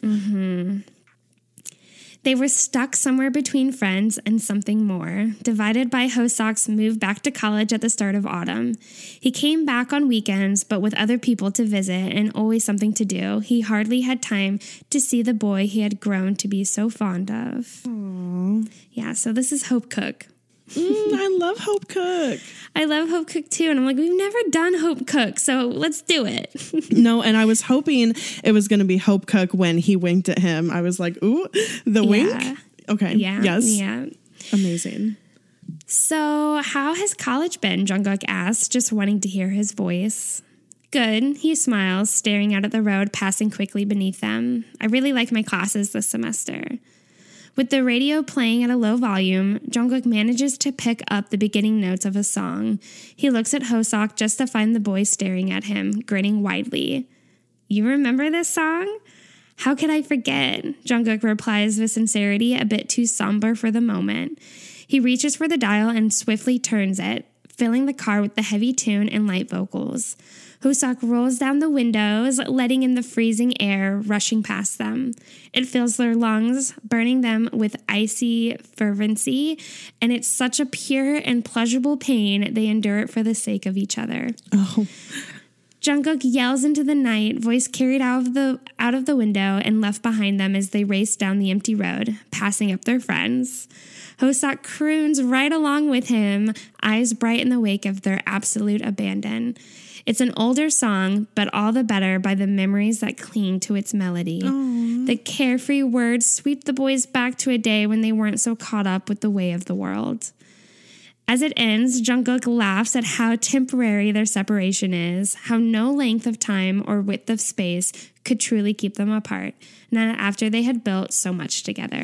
They were stuck somewhere between friends and something more, divided by Hoseok's move back to college at the start of autumn. He came back on weekends, but with other people to visit and always something to do. He hardly had time to see the boy he had grown to be so fond of. Aww. Yeah, so this is Hope Cook. I love Hope Cook. I love Hope Cook too. And I'm like, we've never done Hope Cook, so let's do it. No, and I was hoping it was going to be Hope Cook when he winked at him. I was like, ooh, the wink? Okay. Yeah. Yes. Yeah. Amazing. So how has college been? Jungkook asked, just wanting to hear his voice. Good, he smiles, staring out at the road passing quickly beneath them. I really like my classes this semester. With the radio playing at a low volume, Jungkook manages to pick up the beginning notes of a song. He looks at Hoseok just to find the boy staring at him, grinning widely. You remember this song? How could I forget? Jungkook replies with sincerity, a bit too somber for the moment. He reaches for the dial and swiftly turns it, filling the car with the heavy tune and light vocals. Hoseok rolls down the windows, letting in the freezing air rushing past them. It fills their lungs, burning them with icy fervency, and it's such a pure and pleasurable pain they endure it for the sake of each other. Oh. Jungkook yells into the night, voice carried out of the window and left behind them as they race down the empty road, passing up their friends. Hoseok croons right along with him, eyes bright in the wake of their absolute abandon. It's an older song, but all the better by the memories that cling to its melody. Aww. The carefree words sweep the boys back to a day when they weren't so caught up with the way of the world. As it ends, Jungkook laughs at how temporary their separation is, how no length of time or width of space could truly keep them apart, not after they had built so much together.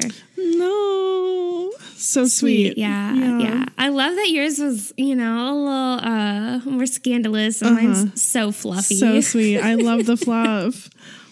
No. So sweet. Yeah. I love that yours was, a little more scandalous and mine's so fluffy. So sweet. I love the fluff.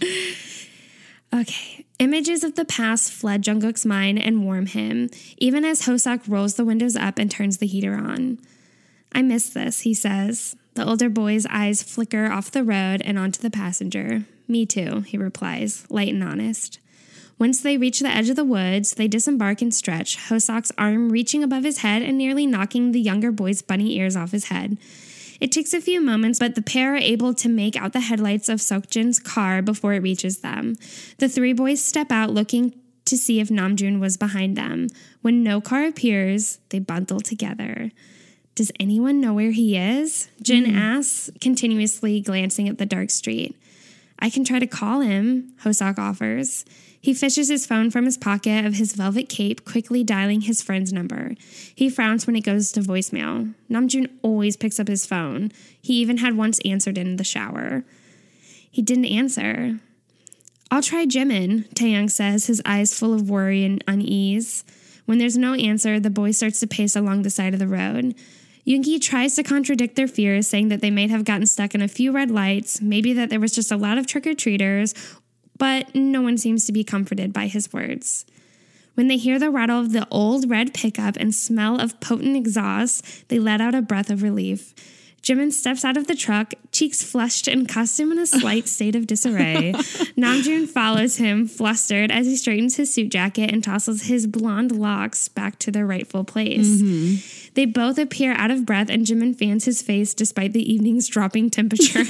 Okay. Images of the past flood Jungkook's mind and warm him, even as Hoseok rolls the windows up and turns the heater on. I miss this, he says. The older boy's eyes flicker off the road and onto the passenger. Me too, he replies, light and honest. Once they reach the edge of the woods, they disembark and stretch, Hoseok's arm reaching above his head and nearly knocking the younger boy's bunny ears off his head. It takes a few moments, but the pair are able to make out the headlights of Seokjin's car before it reaches them. The three boys step out looking to see if Namjoon was behind them. When no car appears, they bundle together. Does anyone know where he is? Jin asks, continuously glancing at the dark street. I can try to call him, Hoseok offers. He fishes his phone from his pocket of his velvet cape, quickly dialing his friend's number. He frowns when it goes to voicemail. Namjoon always picks up his phone. He even had once answered in the shower. He didn't answer. I'll try Jimin, Taeyang says, his eyes full of worry and unease. When there's no answer, the boy starts to pace along the side of the road. Yoongi tries to contradict their fears, saying that they might have gotten stuck in a few red lights, maybe that there was just a lot of trick-or-treaters, but no one seems to be comforted by his words. When they hear the rattle of the old red pickup and smell of potent exhaust, they let out a breath of relief. Jimin steps out of the truck, cheeks flushed and costume in a slight state of disarray. Namjoon follows him, flustered, as he straightens his suit jacket and tosses his blonde locks back to their rightful place. They both appear out of breath, and Jimin fans his face despite the evening's dropping temperature.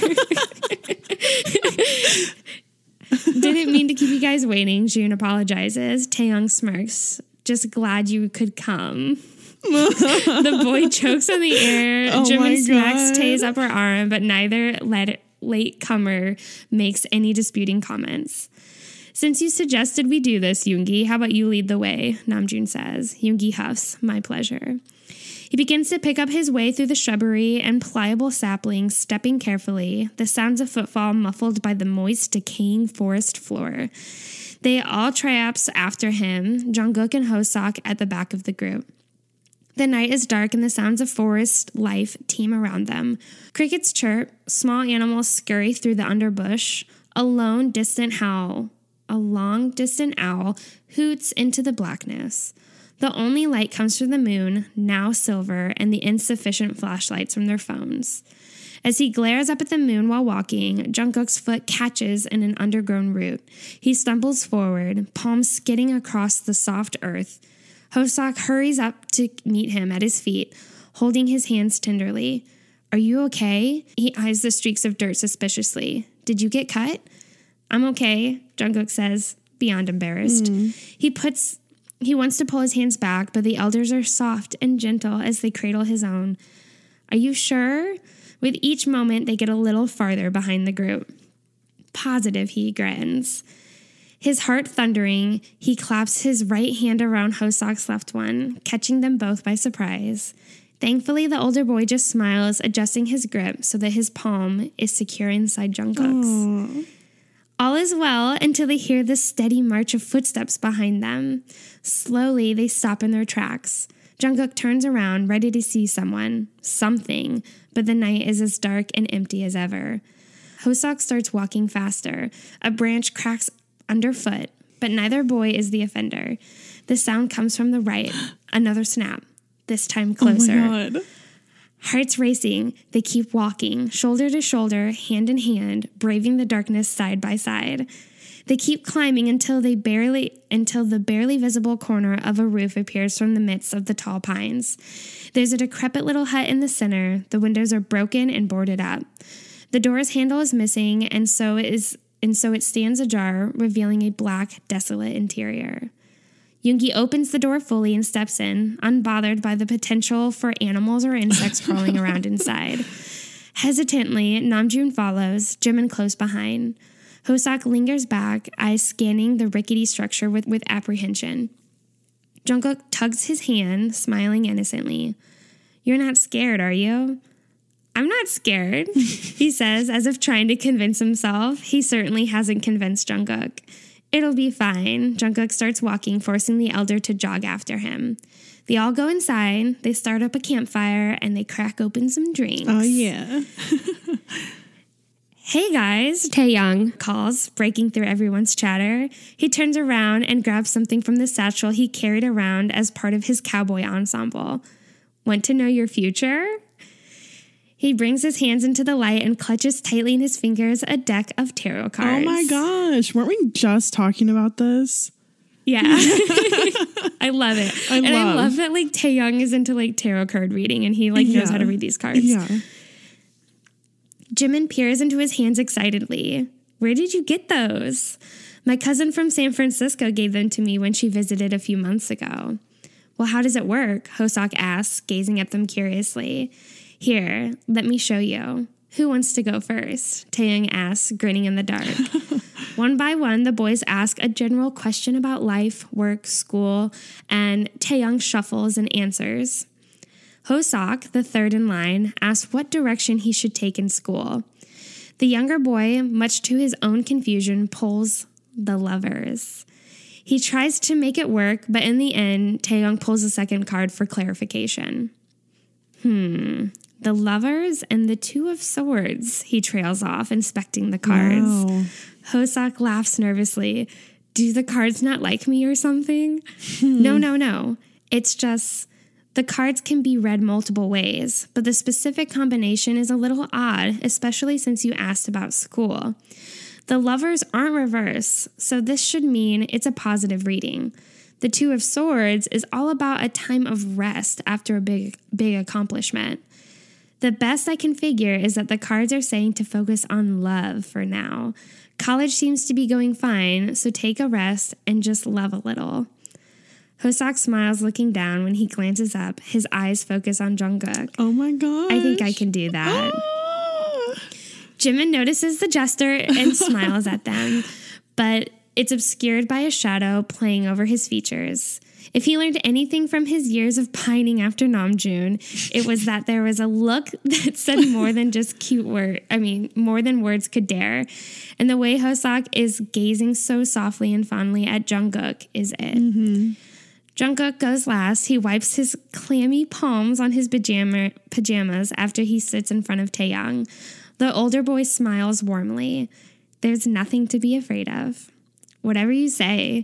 Didn't mean to keep you guys waiting, June apologizes. Taeyang smirks. Just glad you could come. The boy chokes on the air. Jimin smacks Tae's upper arm, but neither latecomer makes any disputing comments. Since you suggested we do this, Yoongi, how about you lead the way? Namjoon says. Yoongi huffs. My pleasure. He begins to pick up his way through the shrubbery and pliable saplings, stepping carefully, the sounds of footfall muffled by the moist, decaying forest floor. They all triaps after him, Jungkook and Hoseok at the back of the group. The night is dark and the sounds of forest life teem around them. Crickets chirp, small animals scurry through the underbush, a long distant owl hoots into the blackness. The only light comes from the moon, now silver, and the insufficient flashlights from their phones. As he glares up at the moon while walking, Jungkook's foot catches in an undergrown root. He stumbles forward, palms skidding across the soft earth. Hoseok hurries up to meet him at his feet, holding his hands tenderly. "Are you okay?" He eyes the streaks of dirt suspiciously. "Did you get cut?" "I'm okay," Jungkook says, beyond embarrassed. He wants to pull his hands back, but the elders are soft and gentle as they cradle his own. "Are you sure?" With each moment, they get a little farther behind the group. "Positive," he grins. His heart thundering, he claps his right hand around Hoseok's left one, catching them both by surprise. Thankfully, the older boy just smiles, adjusting his grip so that his palm is secure inside Jungkook's. Aww. All is well until they hear the steady march of footsteps behind them. Slowly, they stop in their tracks. Jungkook turns around, ready to see something, but the night is as dark and empty as ever. Hoseok starts walking faster. A branch cracks underfoot, but neither boy is the offender. The sound comes from the right. Another snap, this time closer. Oh my God. Hearts racing, they keep walking, shoulder to shoulder, hand in hand, braving the darkness side by side. They keep climbing until the barely visible corner of a roof appears from the midst of the tall pines. There's a decrepit little hut in the center. The windows are broken and boarded up. The door's handle is missing, and so it stands ajar, revealing a black, desolate interior. Yoongi opens the door fully and steps in, unbothered by the potential for animals or insects crawling around inside. Hesitantly, Namjoon follows, Jimin close behind. Hoseok lingers back, eyes scanning the rickety structure with apprehension. Jungkook tugs his hand, smiling innocently. "You're not scared, are you?" "I'm not scared," he says, as if trying to convince himself. He certainly hasn't convinced Jungkook. "It'll be fine." Jungkook starts walking, forcing the elder to jog after him. They all go inside, they start up a campfire, and they crack open some drinks. Oh, yeah. "Hey guys," Taeyoung calls, breaking through everyone's chatter. He turns around and grabs something from the satchel he carried around as part of his cowboy ensemble. "Want to know your future?" He brings his hands into the light and clutches tightly in his fingers a deck of tarot cards. Oh my gosh. Weren't we just talking about this? Yeah. I love it. I love that like Taeyoung is into like tarot card reading and he like knows how to read these cards. Yeah. Jimin peers into his hands excitedly. "Where did you get those?" "My cousin from San Francisco gave them to me when she visited a few months ago." "Well, how does it work?" Hoseok asks, gazing at them curiously. "Here, let me show you." "Who wants to go first?" Taeyoung asks, grinning in the dark. One by one, the boys ask a general question about life, work, school, and Taeyoung shuffles and answers. Hoseok, the third in line, asks what direction he should take in school. The younger boy, much to his own confusion, pulls the lovers. He tries to make it work, but in the end, Taeyoung pulls a second card for clarification. The lovers and the two of swords, he trails off, inspecting the cards. Wow. Hoseok laughs nervously. "Do the cards not like me or something?" No. It's just the cards can be read multiple ways, but the specific combination is a little odd, especially since you asked about school. The lovers aren't reversed, so this should mean it's a positive reading. The two of swords is all about a time of rest after a big accomplishment. The best I can figure is that the cards are saying to focus on love for now. College seems to be going fine, so take a rest and just love a little. Hoseok smiles, looking down. When he glances up, his eyes focus on Jungkook. Oh my gosh. I think I can do that. Ah. Jimin notices the jester and smiles at them, but it's obscured by a shadow playing over his features. If he learned anything from his years of pining after Namjoon, it was that there was a look that said more than just more than words could dare. And the way Hoseok is gazing so softly and fondly at Jungkook is it. Mm-hmm. Jungkook goes last. He wipes his clammy palms on his pajamas after he sits in front of Taeyoung. The older boy smiles warmly. "There's nothing to be afraid of." "Whatever you say."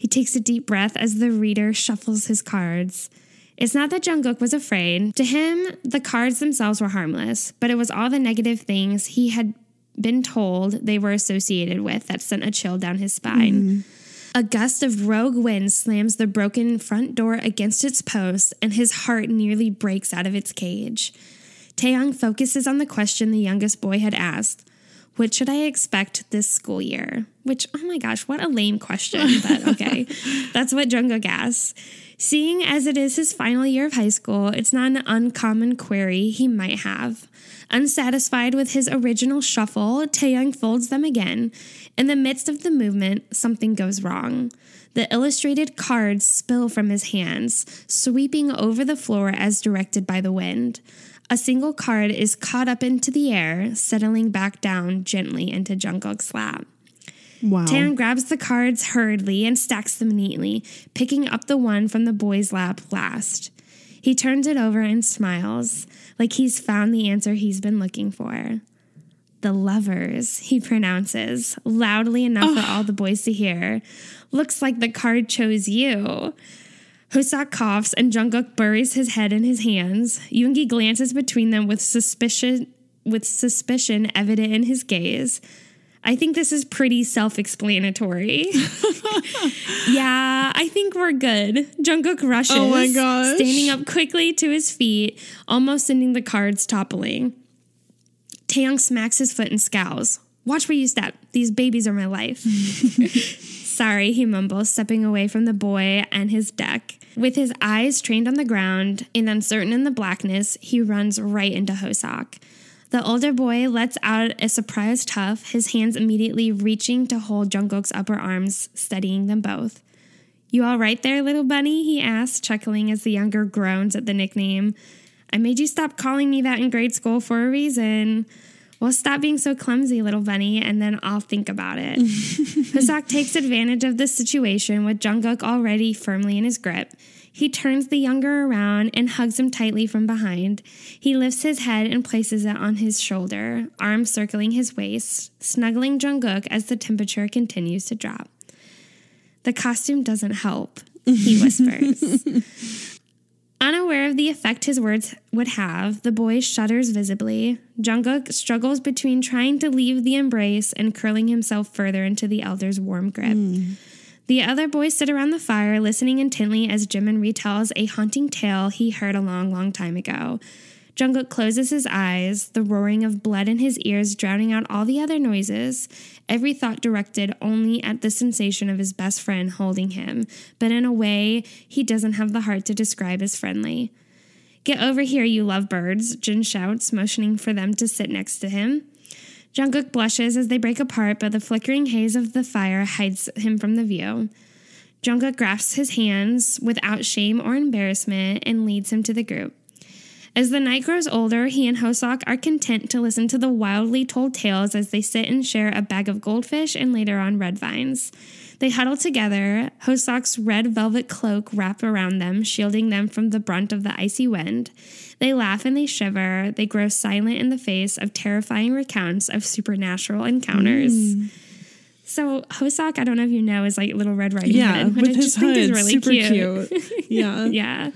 He takes a deep breath as the reader shuffles his cards. It's not that Jungkook was afraid. To him, the cards themselves were harmless, but it was all the negative things he had been told they were associated with that sent a chill down his spine. A gust of rogue wind slams the broken front door against its post, and his heart nearly breaks out of its cage. Taeyong focuses on the question the youngest boy had asked. What should I expect this school year? Which, oh my gosh, what a lame question, but okay. That's what Jungkook asks. Seeing as it is his final year of high school, it's not an uncommon query he might have. Unsatisfied with his original shuffle, Taeyong folds them again. In the midst of the movement, something goes wrong. The illustrated cards spill from his hands, sweeping over the floor as directed by the wind. A single card is caught up into the air, settling back down gently into Jungkook's lap. Wow. Taeyong grabs the cards hurriedly and stacks them neatly, picking up the one from the boy's lap last. He turns it over and smiles, like he's found the answer he's been looking for. The lovers, he pronounces, loudly enough for all the boys to hear. Looks like the card chose you. Hoseok coughs and Jungkook buries his head in his hands. Yoongi glances between them with suspicion evident in his gaze. I think this is pretty self-explanatory. Yeah, I think we're good. Jungkook rushes, oh my gosh, standing up quickly to his feet, almost sending the cards toppling. Taeyong smacks his foot and scowls. Watch where you step. These babies are my life. Sorry, he mumbles, stepping away from the boy and his deck. With his eyes trained on the ground and uncertain in the blackness, he runs right into Hoseok. The older boy lets out a surprised huff, his hands immediately reaching to hold Jungkook's upper arms, steadying them both. You all right there, little bunny? He asks, chuckling as the younger groans at the nickname. I made you stop calling me that in grade school for a reason. Well, stop being so clumsy, little bunny, and then I'll think about it. Hoseok takes advantage of the situation with Jungkook already firmly in his grip. He turns the younger around and hugs him tightly from behind. He lifts his head and places it on his shoulder, arms circling his waist, snuggling Jungkook as the temperature continues to drop. The costume doesn't help, he whispers. Unaware of the effect his words would have, the boy shudders visibly. Jungkook struggles between trying to leave the embrace and curling himself further into the elder's warm grip. The other boys sit around the fire, listening intently as Jimin retells a haunting tale he heard a long, long time ago. Jungkook closes his eyes, the roaring of blood in his ears drowning out all the other noises, every thought directed only at the sensation of his best friend holding him, but in a way he doesn't have the heart to describe as friendly. Get over here, you lovebirds, Jin shouts, motioning for them to sit next to him. Jungkook blushes as they break apart, but the flickering haze of the fire hides him from the view. Jungkook grasps his hands without shame or embarrassment and leads him to the group. As the night grows older, he and Hoseok are content to listen to the wildly told tales as they sit and share a bag of goldfish and later on red vines. They huddle together, Hoseok's red velvet cloak wrapped around them, shielding them from the brunt of the icy wind. They laugh and they shiver. They grow silent in the face of terrifying recounts of supernatural encounters. So Hoseok, I don't know if you know, is like Little Red Riding Hood, which with I just his think is hood, really super cute. Yeah. Yeah.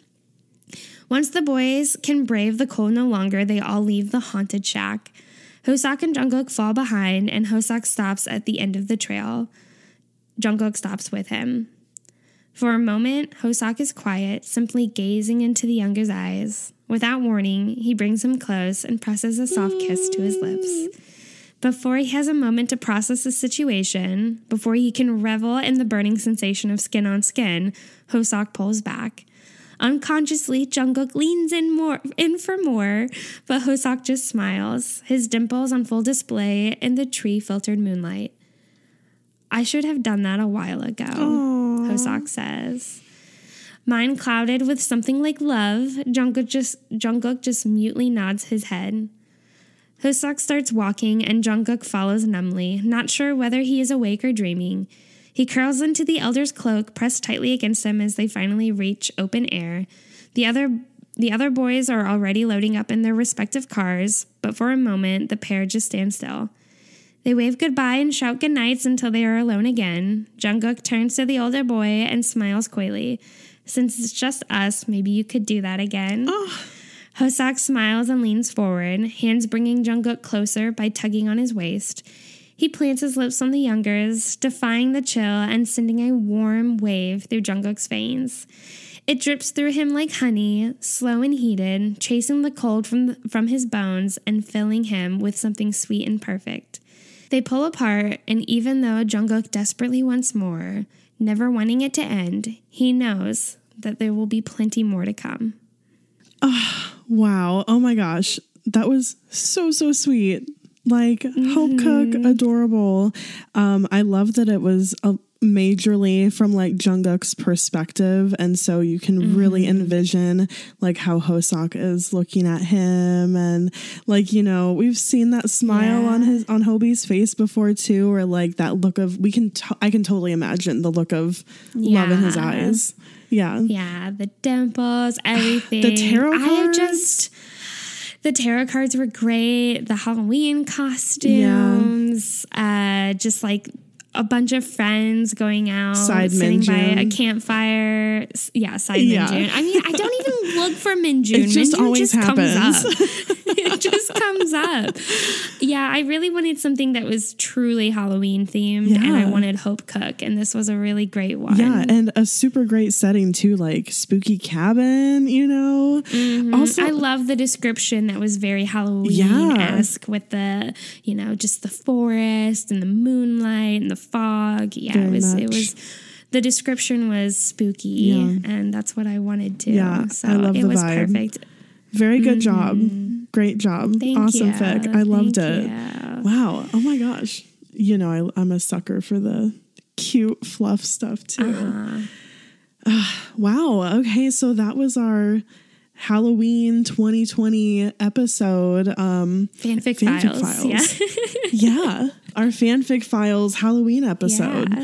Once the boys can brave the cold no longer, they all leave the haunted shack. Hoseok and Jungkook fall behind, and Hoseok stops at the end of the trail. Jungkook stops with him. For a moment, Hoseok is quiet, simply gazing into the younger's eyes. Without warning, he brings him close and presses a soft kiss to his lips. Before he has a moment to process the situation, before he can revel in the burning sensation of skin on skin, Hoseok pulls back. Unconsciously, Jungkook leans in for more, but Hoseok just smiles, his dimples on full display in the tree-filtered moonlight. I should have done that a while ago, Hoseok says. Mind clouded with something like love, Jungkook just mutely nods his head. Hoseok starts walking, and Jungkook follows numbly, not sure whether he is awake or dreaming. He curls into the elder's cloak, pressed tightly against him as they finally reach open air. The other boys are already loading up in their respective cars, but for a moment, the pair just stand still. They wave goodbye and shout goodnights until they are alone again. Jungkook turns to the older boy and smiles coyly. Since it's just us, maybe you could do that again. Hoseok smiles and leans forward, hands bringing Jungkook closer by tugging on his waist. He plants his lips on the younger's, defying the chill and sending a warm wave through Jungkook's veins. It drips through him like honey, slow and heated, chasing the cold from his bones and filling him with something sweet and perfect. They pull apart, and even though Jungkook desperately wants more, never wanting it to end, he knows that there will be plenty more to come. Wow. Oh my gosh. That was so sweet. Like, Hope Cook, adorable. I love that it was majorly from like Jungkook's perspective, and so you can really envision like how Hoseok is looking at him, and like, you know, we've seen that smile on Hobie's face before too, or like that look of I can totally imagine the look of love in his eyes. Yeah, the dimples, everything. The tarot cards. The tarot cards were great. The Halloween costumes, just like a bunch of friends going out, sitting by a campfire. Minjun. I mean, I don't even look for Minjun. It just always happens. Comes up. It just comes up. Yeah, I really wanted something that was truly Halloween themed, and I wanted Hope Cook, and this was a really great one. Yeah, and a super great setting too, like spooky cabin, you know. Also, I love the description that was very Halloween-esque with the, you know, just the forest and the moonlight and the fog. Yeah, it was. The description was spooky, and that's what I wanted to. Yeah, so I love it the was vibe. Perfect. Very good job. Great job. Awesome you. fic. I loved it. You. Wow. Oh my gosh. You know, I'm a sucker for the cute fluff stuff too. Wow. Okay. So that was our Halloween 2020 episode. Fanfic files. Yeah. Our fanfic files Halloween episode.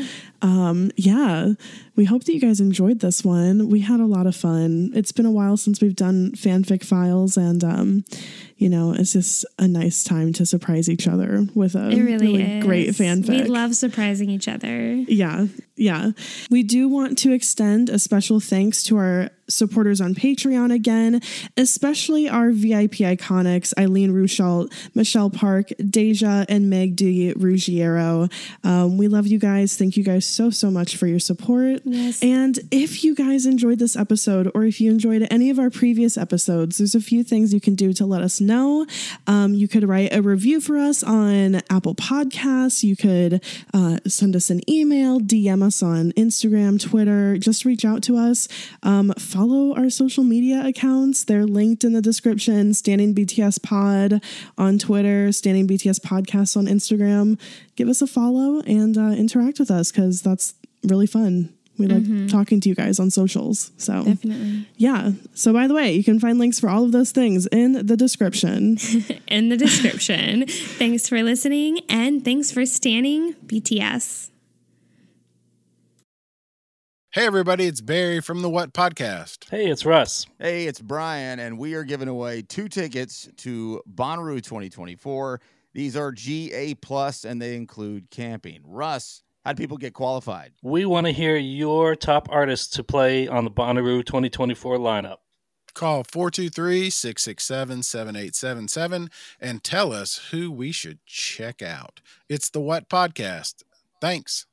We hope that you guys enjoyed this one. We had a lot of fun. It's been a while since we've done fanfic files, and you know, it's just a nice time to surprise each other with a really great fanfic. We love surprising each other. Yeah. We do want to extend a special thanks to our supporters on Patreon again, especially our VIP iconics, Eileen Ruschalt, Michelle Park, Deja, and Meg D. Ruggiero. We love you guys. Thank you guys so much for your support. Yes. And if you guys enjoyed this episode, or if you enjoyed any of our previous episodes, there's a few things you can do to let us know. You could write a review for us on Apple Podcasts. You could send us an email, DM us on Instagram, Twitter. Just reach out to us. Follow our social media accounts. They're linked in the description. Standing BTS Pod on Twitter, Standing BTS Podcast on Instagram. Give us a follow and interact with us, because that's really fun. We like talking to you guys on socials. So definitely. Yeah. So by the way, you can find links for all of those things in the description. Thanks for listening, and thanks for standing BTS. Hey, everybody, it's Barry from the What Podcast. Hey, it's Russ. Hey, it's Brian, and we are giving away 2 tickets to Bonnaroo 2024. These are GA+, and they include camping. Russ, how do people get qualified? We want to hear your top artists to play on the Bonnaroo 2024 lineup. Call 423-667-7877 and tell us who we should check out. It's the What Podcast. Thanks.